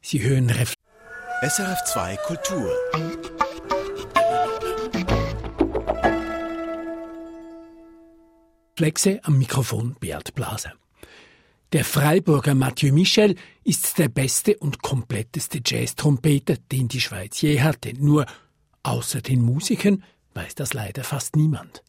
Sie hören SRF 2 Kultur. Reflexe am Mikrofon Beat Blaser. Der Freiburger Mathieu Michel ist der beste und kompletteste Jazz-Trompeter, den die Schweiz je hatte. Nur außer den Musikern weiß das leider fast niemand.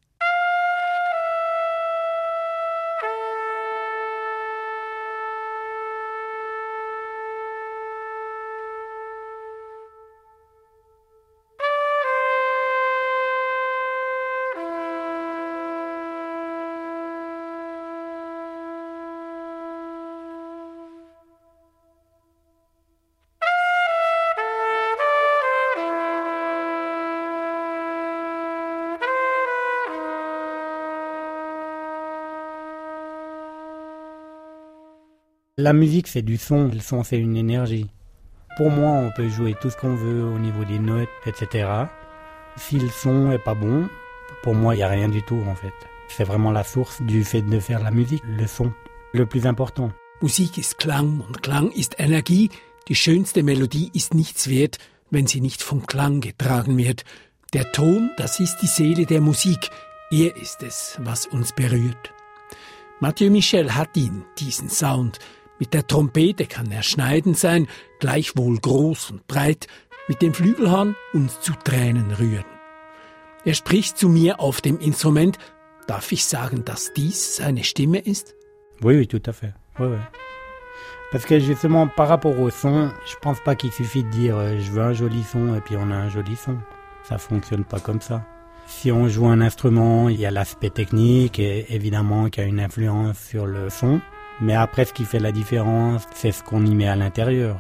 La musique, c'est du son. Le son, c'est une énergie. Pour moi, on peut jouer tout ce qu'on veut au niveau des notes, etc. Si le son est pas bon, pour moi, il n'y a rien du tout, en fait. C'est vraiment la source du fait de faire la musique, le son. Le plus important. Musik ist Klang und Klang ist Energie. Die schönste Melodie ist nichts wert, wenn sie nicht vom Klang getragen wird. Der Ton, das ist die Seele der Musik. Er ist es, was uns berührt. Mathieu Michel hat diesen Sound. Mit der Trompete kann er schneidend sein, gleichwohl groß und breit, mit dem Flügelhorn uns zu Tränen rühren. Er spricht zu mir auf dem Instrument. Darf ich sagen, dass dies seine Stimme ist? Oui, tout à fait. Oui. Parce que justement, par rapport au son, je pense pas qu'il suffit de dire je veux un joli son et puis on a un joli son. Ça fonctionne pas comme ça. Si on joue un instrument, il y a l'aspect technique et évidemment qui a une influence sur le son. Mais après, ce qui fait la différence, c'est ce qu'on y met à l'intérieur.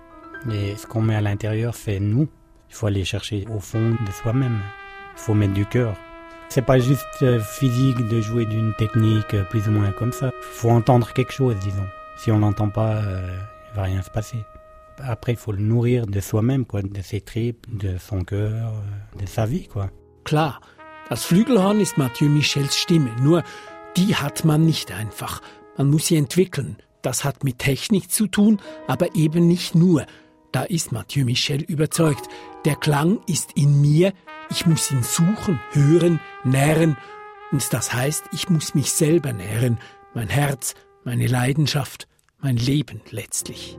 Et ce qu'on met à l'intérieur, c'est nous. Il faut aller chercher au fond de soi-même. Il faut mettre du cœur. C'est pas juste physique de jouer d'une technique plus ou moins comme ça. Il faut entendre quelque chose, disons. Si on l'entend pas, il va rien se passer. Après, il faut le nourrir de soi-même, quoi, de ses tripes, de son cœur, de sa vie, quoi. Klar, das Flügelhorn ist Mathieu Michels Stimme, nur die hat man nicht einfach. Man muss sie entwickeln. Das hat mit Technik zu tun, aber eben nicht nur. Da ist Mathieu Michel überzeugt. Der Klang ist in mir, ich muss ihn suchen, hören, nähren. Und das heißt, ich muss mich selber nähren, mein Herz, meine Leidenschaft, mein Leben letztlich.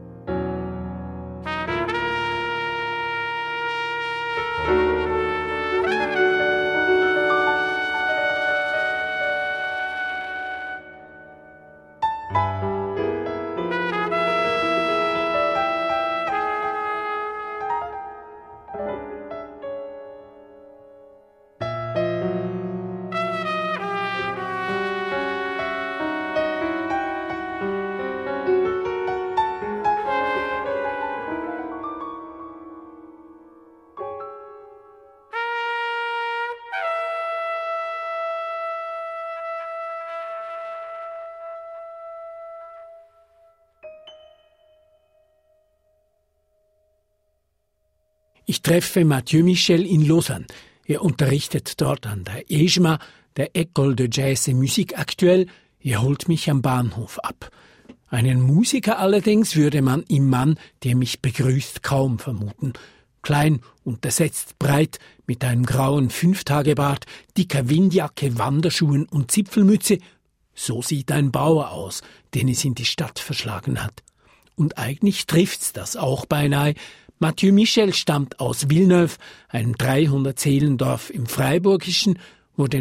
Ich treffe Mathieu Michel in Lausanne. Er unterrichtet dort an der EJMA, der École de Jazz et Musique Actuelle. Er holt mich am Bahnhof ab. Einen Musiker allerdings würde man im Mann, der mich begrüßt, kaum vermuten. Klein, untersetzt, breit, mit einem grauen Fünftagebart, dicker Windjacke, Wanderschuhen und Zipfelmütze. So sieht ein Bauer aus, den es in die Stadt verschlagen hat. Und eigentlich trifft's das auch beinahe. Mathieu Michel stammt aus Villeneuve, einem 300-Seelendorf im Freiburgischen, wurde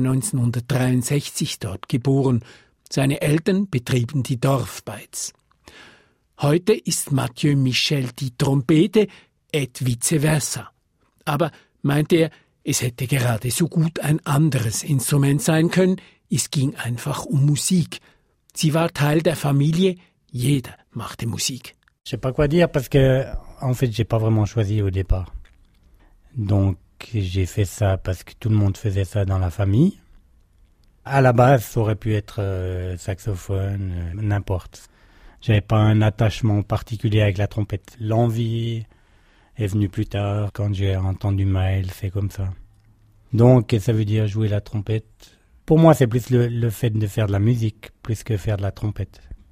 1963 dort geboren. Seine Eltern betrieben die Dorfbeiz. Heute ist Mathieu Michel die Trompete et vice versa. Aber, meint er, es hätte gerade so gut ein anderes Instrument sein können, es ging einfach um Musik. Sie war Teil der Familie, jeder machte Musik. Je sais pas quoi dire parce que, en fait, j'ai pas vraiment choisi au départ. Donc, j'ai fait ça parce que tout le monde faisait ça dans la famille. À la base, ça aurait pu être saxophone, n'importe. J'avais pas un attachement particulier avec la trompette. L'envie est venue plus tard, quand j'ai entendu Miles, c'est comme ça. Donc, ça veut dire jouer la trompette. Pour moi, c'est plus le fait de faire de la musique, plus que faire de la trompette.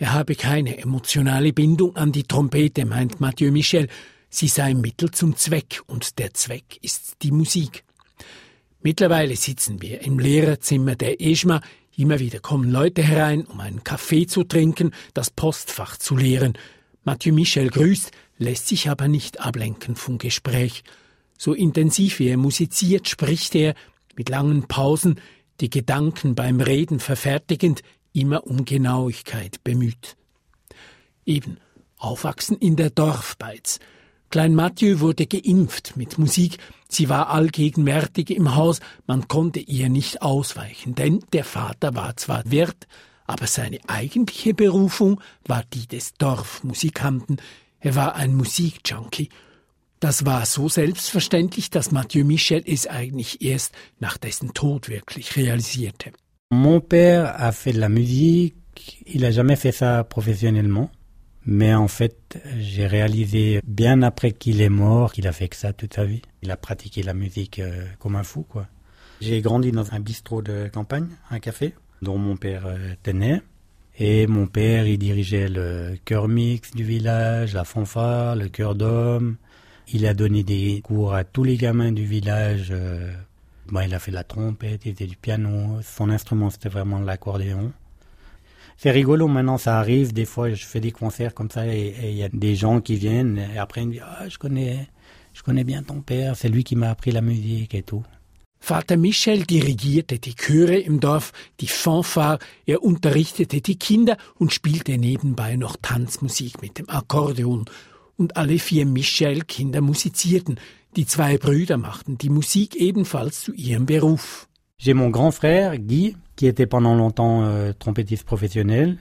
Er habe keine emotionale Bindung an die Trompete, meint Mathieu Michel. Sie sei Mittel zum Zweck und der Zweck ist die Musik. Mittlerweile sitzen wir im Lehrerzimmer der EJMA. Immer wieder kommen Leute herein, um einen Kaffee zu trinken, das Postfach zu leeren. Mathieu Michel grüßt, lässt sich aber nicht ablenken vom Gespräch. So intensiv wie er musiziert, spricht er, mit langen Pausen, die Gedanken beim Reden verfertigend, immer um Genauigkeit bemüht. Eben, aufwachsen in der Dorfbeiz. Klein Mathieu wurde geimpft mit Musik. Sie war allgegenwärtig im Haus, man konnte ihr nicht ausweichen, denn der Vater war zwar Wirt, aber seine eigentliche Berufung war die des Dorfmusikanten. Er war ein Musikjunkie. Das war so selbstverständlich, dass Mathieu Michel es eigentlich erst nach dessen Tod wirklich realisierte. Mon père a fait de la musique, il a jamais fait ça professionnellement. Mais en fait, j'ai réalisé bien après qu'il est mort qu'il a fait que ça toute sa vie. Il a pratiqué la musique comme un fou, quoi. J'ai grandi dans un bistrot de campagne, un café, dont mon père tenait. Et mon père, il dirigeait le chœur mixte du village, la fanfare, le chœur d'hommes. Il a donné des cours à tous les gamins du village. Il a fait la trompette, il faisait du piano. Son instrument, c'était vraiment l'accordéon. C'est rigolo, maintenant ça arrive, des fois je fais des concerts comme ça et il y a des gens qui viennent et après ils me disent « Ah, je connais bien ton père, c'est lui qui m'a appris la musique et tout ». Vater Michel dirigierte die Chöre im Dorf, die Fanfare, er unterrichtete die Kinder und spielte nebenbei noch Tanzmusik mit dem Akkordeon. Und alle 4 Michel-Kinder musizierten, die 2 Brüder machten die Musik ebenfalls zu ihrem Beruf. J'ai mon grand frère, Guy, qui était pendant longtemps trompettiste professionnel,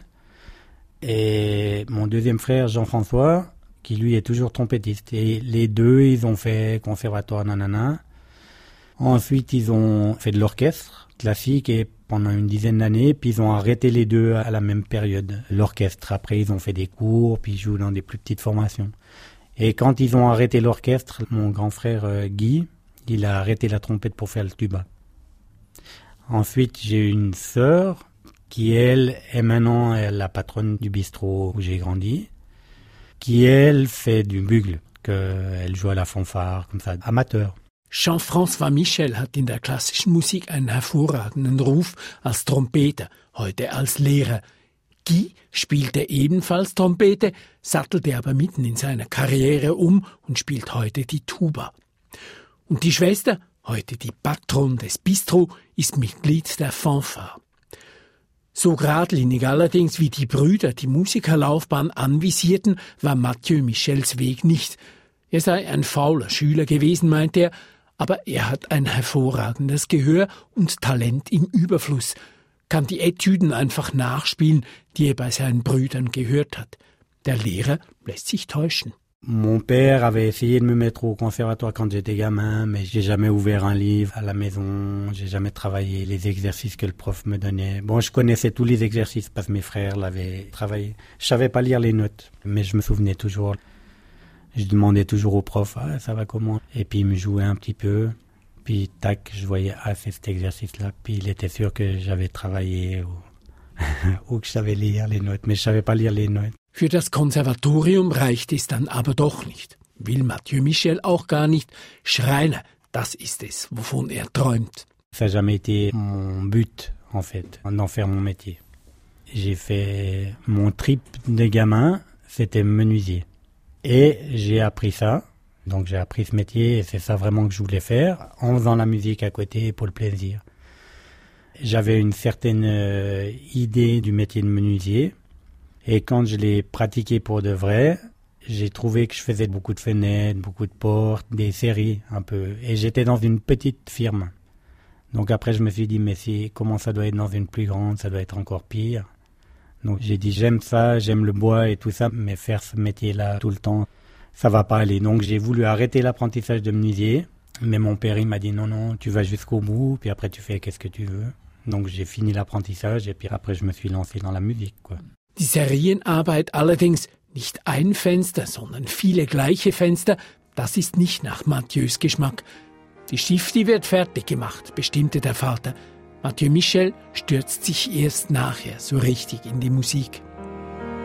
et mon deuxième frère, Jean-François, qui lui est toujours trompettiste. Et les deux, ils ont fait conservatoire, nanana. Ensuite, ils ont fait de l'orchestre classique et pendant une dizaine d'années, puis ils ont arrêté les deux à la même période. L'orchestre, après, ils ont fait des cours, puis ils jouent dans des plus petites formations. Et quand ils ont arrêté l'orchestre, mon grand frère Guy, il a arrêté la trompette pour faire le tuba. Ensuite, j'ai une sœur qui, elle, est maintenant la patronne du bistrot où j'ai grandi, qui, elle, fait du bugle, qu'elle joue à la fanfare, comme ça, amateur. Jean-François Michel hat in der klassischen Musik einen hervorragenden Ruf als Trompeter, heute als Lehrer. Guy spielte ebenfalls Trompete, sattelte aber mitten in seiner Karriere um und spielt heute die Tuba. Und die Schwester, heute die Patron des Bistro, ist Mitglied der Fanfare. So geradlinig allerdings wie die Brüder die Musikerlaufbahn anvisierten, war Mathieu Michels Weg nicht. Er sei ein fauler Schüler gewesen, meint er, aber er hat ein hervorragendes Gehör und Talent im Überfluss, kann die Etüden einfach nachspielen, die er bei seinen Brüdern gehört hat. Der Lehrer lässt sich täuschen. Mon père avait essayé de me mettre au conservatoire quand j'étais gamin, mais j'ai jamais ouvert un livre à la maison, j'ai jamais travaillé les exercices que le prof me donnait. Bon, je connaissais tous les exercices parce que mes frères l'avaient travaillé. Je savais pas lire les notes, mais je me souvenais toujours. Je demandais toujours au prof, ah, ça va comment? Et puis il me jouait un petit peu, puis tac, je voyais, ah, c'est cet exercice-là, puis il était sûr que j'avais travaillé ou que je savais lire les notes, mais je savais pas lire les notes. Für das Konservatorium reicht es dann aber doch nicht. Will Mathieu Michel auch gar nicht. Schreiner, das ist es, wovon er träumt. Ça n'a jamais été mon but, en fait, d'en faire mon métier. J'ai fait mon trip de gamin, c'était menuisier. Et j'ai appris ça, donc j'ai appris ce métier et c'est ça vraiment que je voulais faire, en faisant la musique à côté pour le plaisir. J'avais une certaine idée du métier de menuisier. Et quand je l'ai pratiqué pour de vrai, j'ai trouvé que je faisais beaucoup de fenêtres, beaucoup de portes, des séries un peu. Et j'étais dans une petite firme. Donc après je me suis dit, mais comment ça doit être dans une plus grande, ça doit être encore pire. Donc j'ai dit, j'aime ça, j'aime le bois et tout ça, mais faire ce métier-là tout le temps, ça va pas aller. Donc j'ai voulu arrêter l'apprentissage de menuisier. Mais mon père, il m'a dit, non, tu vas jusqu'au bout, puis après tu fais qu'est-ce que tu veux. Donc j'ai fini l'apprentissage et puis après je me suis lancé dans la musique, quoi. Die Serienarbeit allerdings, nicht ein Fenster, sondern viele gleiche Fenster, das ist nicht nach Mathieu's Geschmack. Die Schiff, wird fertig gemacht, bestimmte der Vater. Mathieu Michel stürzt sich erst nachher so richtig in die Musik.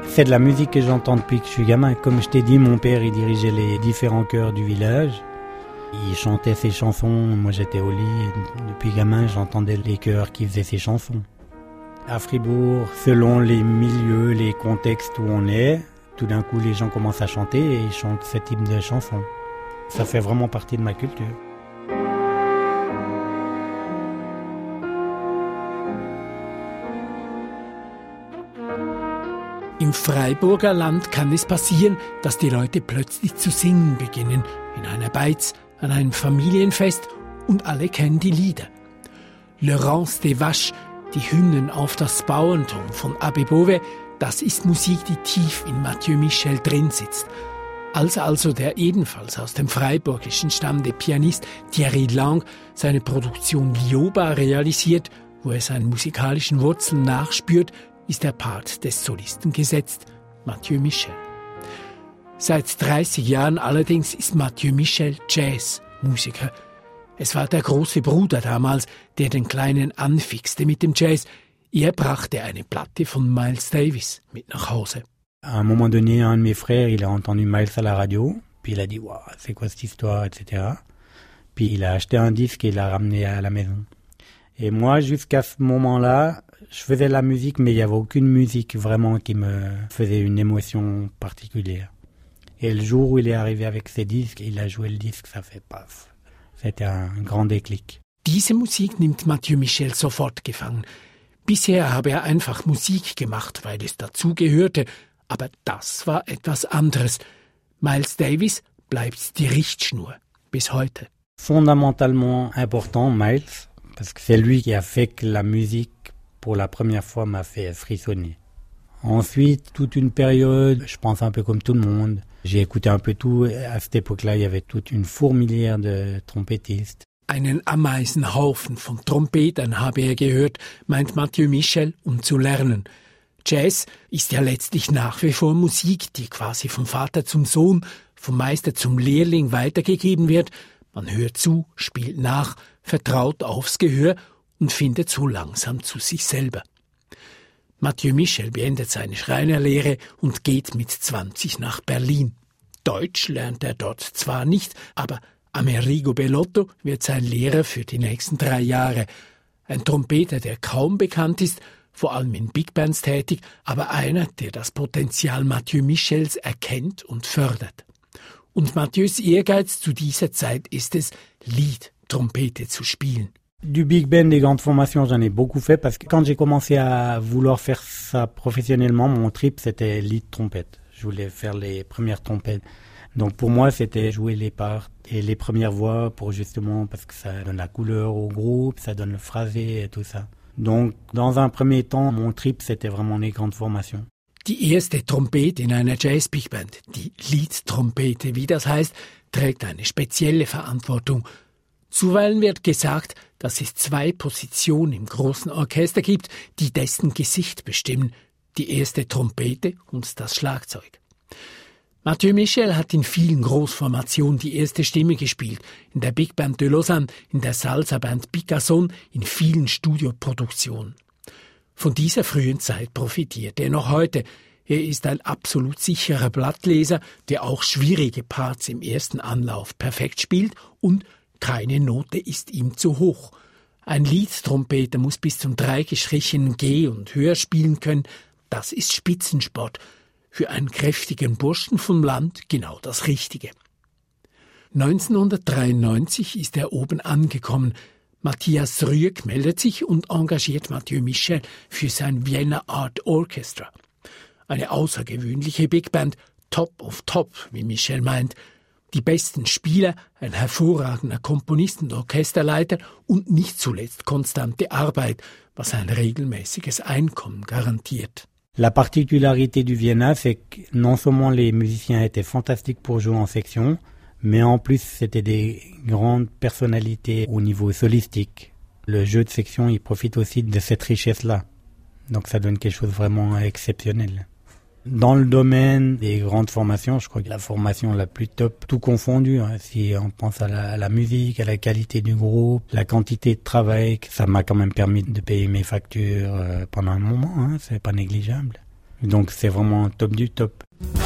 C'est de la musique que j'entends depuis que je suis gamin. Comme je t'ai dit, mon père, il dirigeait les différents chœurs du village. Il chantait ses chansons, moi j'étais au lit. Et depuis gamin, j'entendais les chœurs qui faisaient ses chansons. À Fribourg, selon les milieux, les contextes où on est, tout d'un coup les gens commencent à chanter et ils chantent ce type de chansons. Ça fait vraiment partie de ma culture. Im Freiburger Land kann es passieren, dass die Leute plötzlich zu singen beginnen, in einer Beiz, an einem Familienfest und alle kennen die Lieder. Laurence des Vaches, die Hymnen auf das Bauerntum von Abbé Beauvais, das ist Musik, die tief in Mathieu Michel drin sitzt. Als also der ebenfalls aus dem Freiburgischen stammende Pianist Thierry Lang seine Produktion Lioba realisiert, wo er seinen musikalischen Wurzeln nachspürt, ist der Part des Solisten gesetzt, Mathieu Michel. Seit 30 Jahren allerdings ist Mathieu Michel Jazzmusiker. Es war der große Bruder damals, der den Kleinen anfixte mit dem Jazz. Er brachte eine Platte von Miles Davis mit nach Hause. À un moment donné, un de mes frères, il a entendu Miles à la radio, puis il a dit « Wow, c'est quoi cette histoire ?» etc. Puis il a acheté un disque et il l'a ramené à la maison. Et moi, jusqu'à ce moment-là, je faisais de la musique, mais il n'y avait aucune musique vraiment qui me faisait une émotion particulière. Et le jour où il est arrivé avec ses disques, il a joué le disque, ça fait paf. C'était un grand déclic. Diese Musik nimmt Mathieu Michel sofort gefangen. Bisher habe er einfach Musik gemacht, weil es dazugehörte, aber das war etwas anderes. Miles Davis bleibt die Richtschnur, bis heute. Fondamentalement important, Miles, parce que c'est lui qui a fait que la musique, pour la première fois, m'a fait frissonner. Ensuite, toute une période, je pense un peu comme tout le monde, j'ai écouté un peu tout. À cette époque-là, il y avait toute une fourmilière de trompettistes. Einen Ameisenhaufen von Trompetern habe er gehört, meint Mathieu Michel, um zu lernen. Jazz ist ja letztlich nach wie vor Musik, die quasi vom Vater zum Sohn, vom Meister zum Lehrling weitergegeben wird. Man hört zu, spielt nach, vertraut aufs Gehör und findet so langsam zu sich selber. Mathieu Michel beendet seine Schreinerlehre und geht mit 20 nach Berlin. Deutsch lernt er dort zwar nicht, aber Amerigo Bellotto wird sein Lehrer für die nächsten 3 Jahre. Ein Trompeter, der kaum bekannt ist, vor allem in Big Bands tätig, aber einer, der das Potenzial Mathieu Michels erkennt und fördert. Und Mathieu's Ehrgeiz zu dieser Zeit ist es, Liedtrompete zu spielen. Du big band, des grandes formations, j'en ai beaucoup fait parce que quand j'ai commencé à vouloir faire ça professionnellement, mon trip c'était lead trompette. Je voulais faire les premières trompettes. Donc pour moi, c'était jouer les parts et les premières voix pour justement, parce que ça donne la couleur au groupe, ça donne le phrasé et tout ça. Donc dans un premier temps, mon trip c'était vraiment les grandes formations. Die erste Trompete in einer Jazz-Big Band, die Liedtrompete, wie das heißt, trägt eine spezielle Verantwortung. Zuweilen wird gesagt, dass es 2 Positionen im großen Orchester gibt, die dessen Gesicht bestimmen, die erste Trompete und das Schlagzeug. Mathieu Michel hat in vielen Großformationen die erste Stimme gespielt, in der Big Band de Lausanne, in der Salsa-Band Picasson, in vielen Studioproduktionen. Von dieser frühen Zeit profitiert er noch heute. Er ist ein absolut sicherer Blattleser, der auch schwierige Parts im ersten Anlauf perfekt spielt und keine Note ist ihm zu hoch. Ein Liedtrompeter muss bis zum 3 gestrichenen G und höher spielen können. Das ist Spitzensport. Für einen kräftigen Burschen vom Land genau das Richtige. 1993 ist er oben angekommen. Matthias Rüegg meldet sich und engagiert Mathieu Michel für sein Vienna Art Orchestra. Eine außergewöhnliche Big Band, top of top, wie Michel meint. Die besten Spieler, ein hervorragender Komponist und Orchesterleiter und nicht zuletzt konstante Arbeit, was ein regelmäßiges Einkommen garantiert. La particularité du Vienna, c'est que non seulement les musiciens étaient fantastiques pour jouer en section, mais en plus c'était des grandes personnalités au niveau solistique. Le jeu de section, il profite aussi de cette richesse-là. Donc ça donne quelque chose de vraiment exceptionnel. Dans le domaine des grandes formations, je crois que la formation la plus top, tout confondu, hein, si on pense à la musique, à la qualité du groupe, la quantité de travail, ça m'a quand même permis de payer mes factures pendant un moment, hein, c'est pas négligeable. Donc c'est vraiment top du top.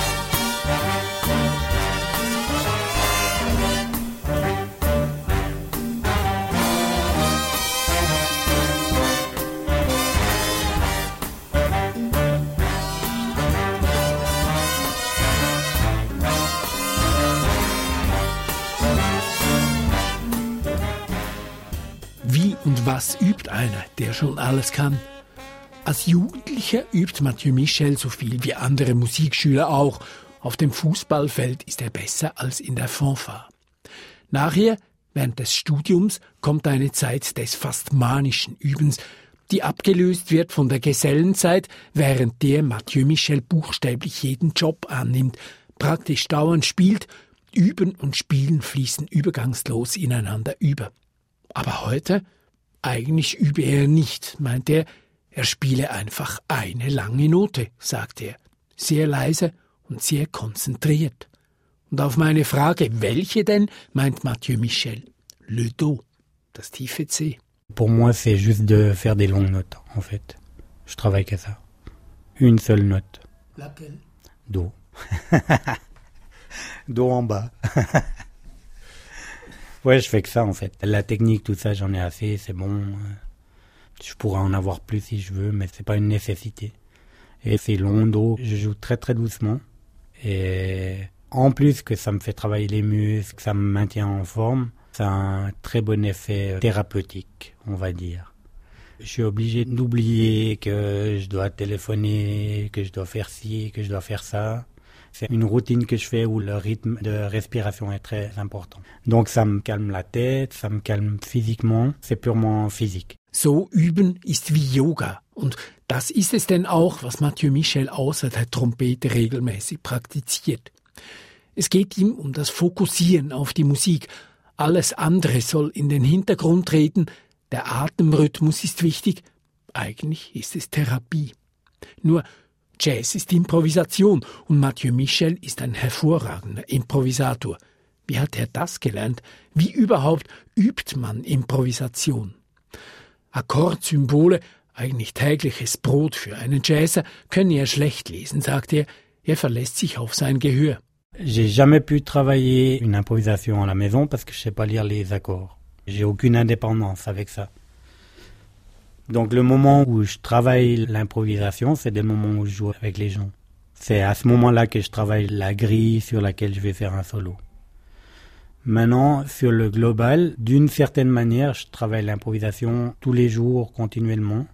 Wie und was übt einer, der schon alles kann? Als Jugendlicher übt Mathieu Michel so viel wie andere Musikschüler auch. Auf dem Fußballfeld ist er besser als in der Fanfare. Nachher, während des Studiums, kommt eine Zeit des fast manischen Übens, die abgelöst wird von der Gesellenzeit, während der Mathieu Michel buchstäblich jeden Job annimmt, praktisch dauernd spielt. Üben und Spielen fließen übergangslos ineinander über. Aber heute, eigentlich übe er nicht, meint er. Er spiele einfach eine lange Note, sagt er. Sehr leise und sehr konzentriert. Und auf meine Frage, welche denn, meint Mathieu Michel. Le Do, das tiefe C. Pour moi, c'est juste de faire des longues notes, en fait. Je travaille que ça. Une seule note. Laquelle? Do. Do en bas. Ouais, je fais que ça, en fait. La technique, tout ça, j'en ai assez, c'est bon. Je pourrais en avoir plus si je veux, mais c'est pas une nécessité. Et c'est long, Do. Je joue très très doucement. Et en plus que ça me fait travailler les muscles, que ça me maintient en forme, ça a un très bon effet thérapeutique, on va dire. Je suis obligé d'oublier que je dois téléphoner, que je dois faire ci, que je dois faire ça. C'est une routine que je fais où le rythme de respiration est très important. Donc ça me calme la tête, ça me calme physiquement, c'est purement physique. So üben ist wie Yoga. Und das ist es denn auch, was Mathieu Michel außer der Trompete regelmäßig praktiziert. Es geht ihm um das Fokussieren auf die Musik. Alles andere soll in den Hintergrund treten. Der Atemrhythmus ist wichtig. Eigentlich ist es Therapie. Nur Jazz ist Improvisation und Mathieu Michel ist ein hervorragender Improvisator. Wie hat er das gelernt? Wie überhaupt übt man Improvisation? Akkordsymbole, eigentlich tägliches Brot für einen Jazzer, könne er schlecht lesen, sagt er. Er verlässt sich auf sein Gehör. J'ai jamais pu travailler une improvisation à la maison parce que je sais pas lire les accords. J'ai aucune indépendance avec ça. Donc le moment où je travaille l'improvisation, c'est des moments où je joue avec les gens. C'est à ce moment-là que je travaille la grille sur laquelle je vais faire un solo. Maintenant, sur le global, d'une certaine manière, je travaille l'improvisation tous les jours, continuellement.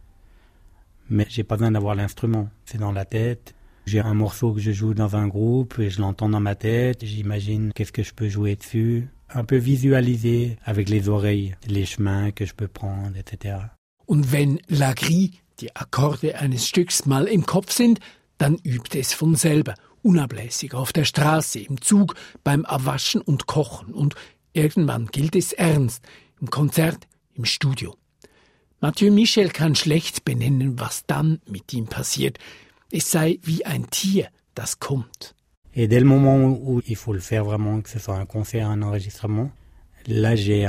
Mais j'ai pas besoin d'avoir l'instrument, c'est dans la tête. J'ai un morceau que je joue dans un groupe et je l'entends dans ma tête. J'imagine qu'est-ce que je peux jouer dessus. Un peu visualiser avec les oreilles, les chemins que je peux prendre, etc. Und wenn la grille, die Akkorde eines Stücks, mal im Kopf sind, dann übt es von selber, unablässig, auf der Straße, im Zug, beim Abwaschen und Kochen. Und irgendwann gilt es ernst, im Konzert, im Studio. Mathieu Michel kann schlecht benennen, was dann mit ihm passiert. Es sei wie ein Tier, das kommt. Et dès le moment où il faut le faire vraiment, que ce soit un concert, un enregistrement, là j'ai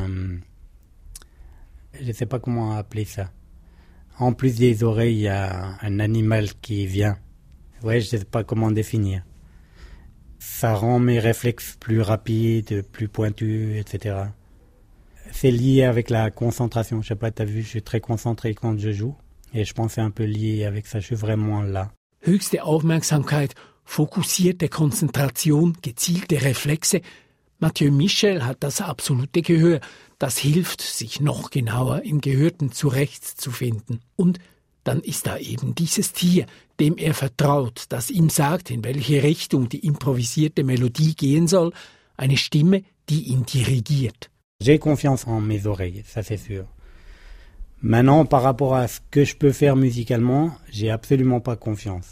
je sais pas comment appeler ça. En plus des oreilles, il y a un animal qui vient. Ouais, je sais pas comment définir. Ça rend mes réflexes plus rapides, plus pointus, etc. C'est lié avec la concentration. Je sais pas, t'as vu, je suis très concentré quand je joue. Et je pense que c'est un peu lié avec ça. Je suis vraiment là. Höchste Aufmerksamkeit, fokussierte Konzentration, gezielte Reflexe. Mathieu Michel hat das absolute Gehör. Das hilft, sich noch genauer im Gehörten zurechtzufinden. Und dann ist da eben dieses Tier, dem er vertraut, das ihm sagt, in welche Richtung die improvisierte Melodie gehen soll. Eine Stimme, die ihn dirigiert. J'ai confiance en mes oreilles, ça c'est sûr. Maintenant, par rapport à ce que je peux faire musicalement, j'ai absolument pas confiance.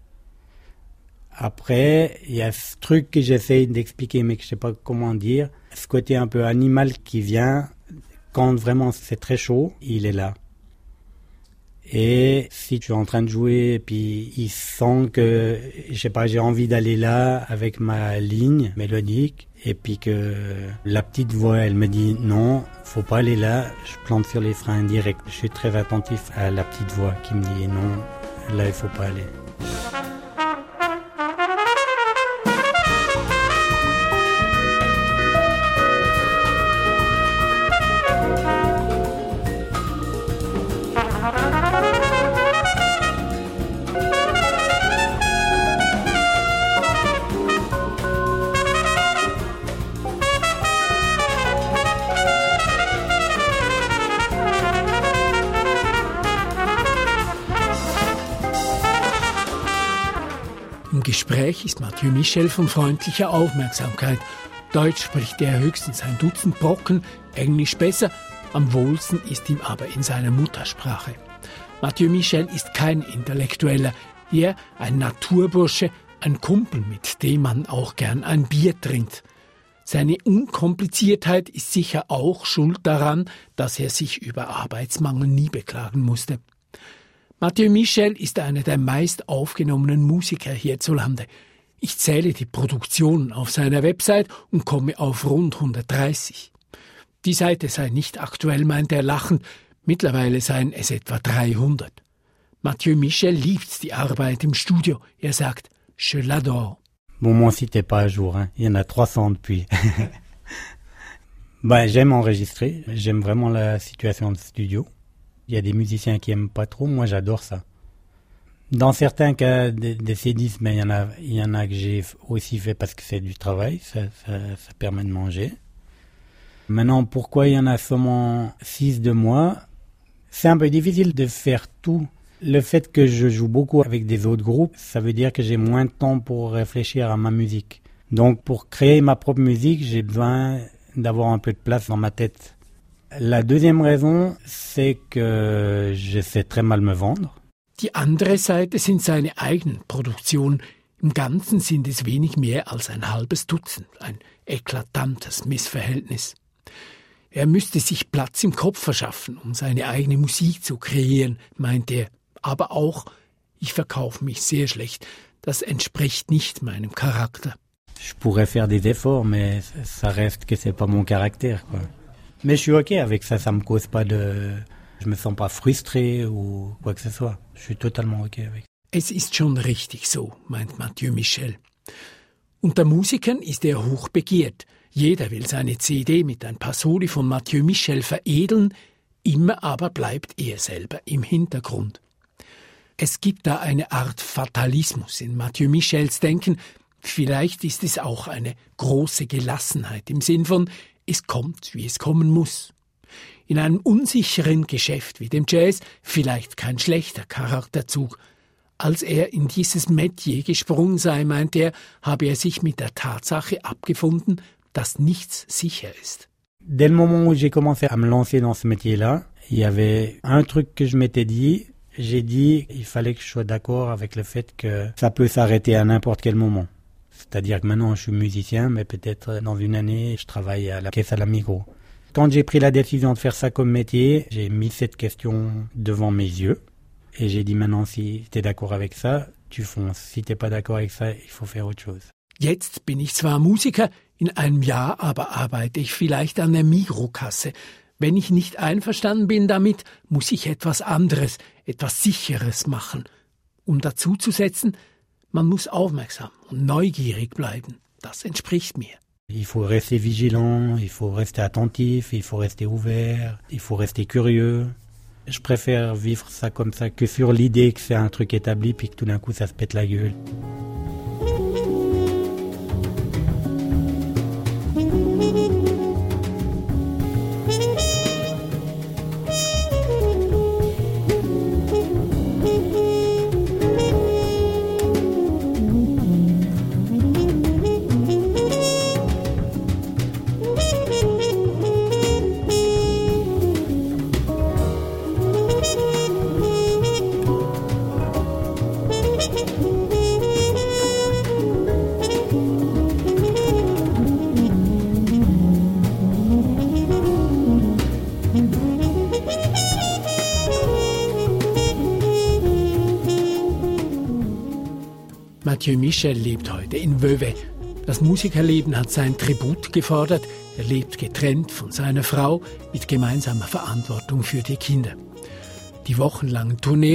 Après, il y a ce truc que j'essaye d'expliquer, mais que je sais pas comment dire. Ce côté un peu animal qui vient, quand vraiment c'est très chaud, il est là. Et si je suis en train de jouer, et puis il sent que, je sais pas, j'ai envie d'aller là avec ma ligne mélodique, et puis que la petite voix, elle me dit non, faut pas aller là, je plante sur les freins direct. Je suis très attentif à la petite voix qui me dit non, là il faut pas aller. Im Gespräch ist Mathieu Michel von freundlicher Aufmerksamkeit. Deutsch spricht er höchstens ein Dutzend Brocken, Englisch besser, am wohlsten ist ihm aber in seiner Muttersprache. Mathieu Michel ist kein Intellektueller, eher ein Naturbursche, ein Kumpel, mit dem man auch gern ein Bier trinkt. Seine Unkompliziertheit ist sicher auch schuld daran, dass er sich über Arbeitsmangel nie beklagen musste. Mathieu Michel ist einer der meist aufgenommenen Musiker hierzulande. Ich zähle die Produktionen auf seiner Website und komme auf rund 130. Die Seite sei nicht aktuell, meint er lachend, mittlerweile seien es etwa 300. Mathieu Michel liebt die Arbeit im Studio. Er sagt, je l'adore. Bon, mon site n'est pas à jour, hein. Il y en a 300 depuis. J'aime enregistrer, j'aime vraiment la situation de studio. Il y a des musiciens qui aiment pas trop, moi j'adore ça. Dans certains cas, des C10, mais il y en a que j'ai aussi fait parce que c'est du travail, ça permet de manger. Maintenant, pourquoi il y en a seulement 6 de moi? C'est un peu difficile de faire tout. Le fait que je joue beaucoup avec des autres groupes, ça veut dire que j'ai moins de temps pour réfléchir à ma musique. Donc pour créer ma propre musique, j'ai besoin d'avoir un peu de place dans ma tête. La deuxième raison, c'est que je sais très mal me vendre. Die andere Seite sind seine eigenen Produktionen. Im Ganzen sind es wenig mehr als ein halbes Dutzend, ein eklatantes Missverhältnis. Er müsste sich Platz im Kopf verschaffen, um seine eigene Musik zu kreieren, meint er. Aber auch, ich verkaufe mich sehr schlecht. Das entspricht nicht meinem Charakter. Je pourrais faire des efforts, mais ça reste que c'est pas mon caractère, quoi. Mais je suis ok avec ça, ça me cause pas de... Je me sens pas frustré ou quoi que ce soit. Je suis totalement ok avec. Es ist schon richtig so, meint Mathieu Michel. Unter Musikern ist er hoch begehrt. Jeder will seine CD mit ein paar Soli von Mathieu Michel veredeln, immer aber bleibt er selber im Hintergrund. Es gibt da eine Art Fatalismus in Mathieu Michels Denken. Vielleicht ist es auch eine große Gelassenheit im Sinn von, es kommt, wie es kommen muss. In einem unsicheren Geschäft wie dem Jazz vielleicht kein schlechter Charakterzug. Als er in dieses Metier gesprungen sei, meint er, habe er sich mit der Tatsache abgefunden, dass nichts sicher ist. Dès le moment où j'ai commencé à me lancer dans ce métier-là, il y avait un truc que je m'étais dit, j'ai dit il fallait que je sois d'accord avec le fait que ça peut s'arrêter à n'importe quel moment. C'est-à-dire que maintenant je suis musicien, mais peut-être dans une année je travaille à la caisse à la Migros. Quand j'ai pris la décision de faire ça comme métier, j'ai mis cette question devant mes yeux et j'ai dit maintenant si tu es d'accord avec ça, tu fonces. Si tu n'es pas d'accord avec ça, il faut faire autre chose. Jetzt bin ich zwar Musiker, in einem Jahr aber arbeite ich vielleicht an der Migros-Kasse. Wenn ich nicht einverstanden bin damit, muss ich etwas anderes, etwas Sicheres machen. Um dazuzusetzen, man muss aufmerksam und neugierig bleiben. Das entspricht mir. Il faut rester vigilant, il faut rester attentif, il faut rester ouvert, il faut rester curieux. Je préfère vivre ça comme ça que sur l'idée que c'est un truc établi puis que tout d'un coup ça se pète la gueule. Mathieu Michel lebt heute in Vevey. Das Musikerleben hat sein Tribut gefordert. Er lebt getrennt von seiner Frau mit gemeinsamer Verantwortung für die Kinder. Die wochenlangen Tourneen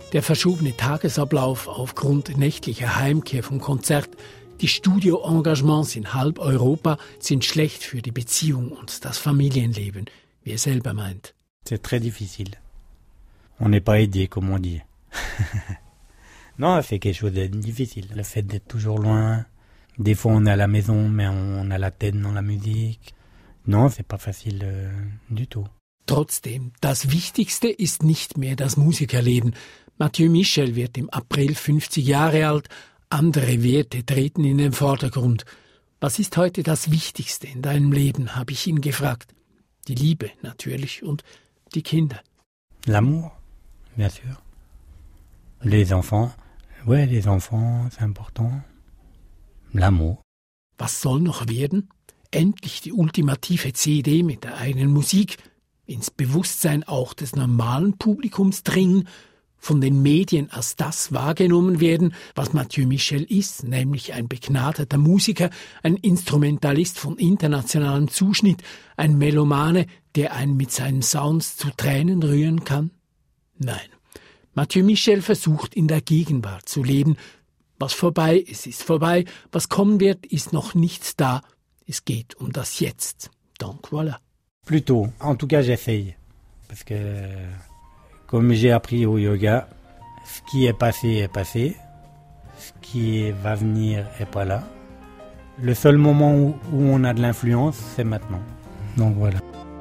Der verschobene Tagesablauf aufgrund nächtlicher Heimkehr vom Konzert, die Studioengagements in halb Europa sind schlecht für die Beziehung und das Familienleben, wie er selber meint. C'est très difficile. On n'est pas aidé, comme on dit. Non, c'est quelque chose de difficile. Le fait d'être toujours loin. Des fois, on est à la maison, mais on a la tête dans la musique. Non, c'est pas facile du tout. Trotzdem, das Wichtigste ist nicht mehr das Musikerleben. Mathieu Michel wird im April 50 Jahre alt. Andere Werte treten in den Vordergrund. Was ist heute das Wichtigste in deinem Leben, habe ich ihn gefragt. Die Liebe natürlich und die Kinder. L'amour, bien sûr. Les enfants, les enfants, c'est important. L'amour. Was soll noch werden? Endlich die ultimative CD mit der eigenen Musik, ins Bewusstsein auch des normalen Publikums dringen, von den Medien als das wahrgenommen werden, was Mathieu Michel ist, nämlich ein begnadeter Musiker, ein Instrumentalist von internationalem Zuschnitt, ein Melomane, der einen mit seinen Sounds zu Tränen rühren kann? Nein. Mathieu Michel versucht in der Gegenwart zu leben. Was vorbei ist vorbei, was kommen wird, ist noch nichts da. Es geht um das Jetzt. Donc voilà. Plutôt, en tout cas j'essaye. Parce que comme j'ai appris au yoga, ce qui est passé, ce qui va venir est pas là. Le seul moment où on a de l'influence, c'est maintenant. Donc voilà.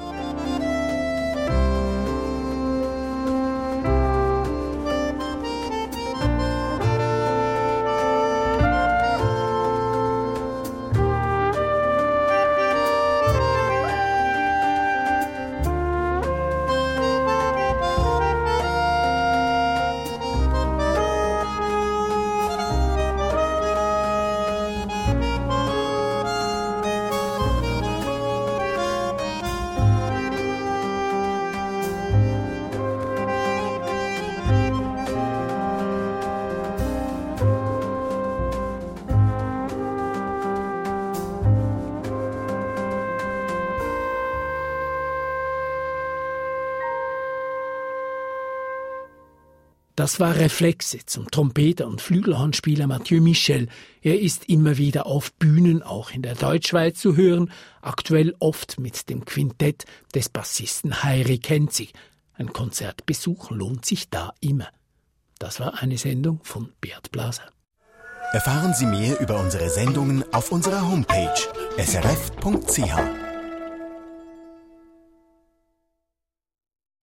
Das war Reflexe zum Trompeter und Flügelhornspieler Mathieu Michel. Er ist immer wieder auf Bühnen, auch in der Deutschschweiz zu hören, aktuell oft mit dem Quintett des Bassisten Heiri Kenzig. Ein Konzertbesuch lohnt sich da immer. Das war eine Sendung von Beat Blaser. Erfahren Sie mehr über unsere Sendungen auf unserer Homepage srf.ch.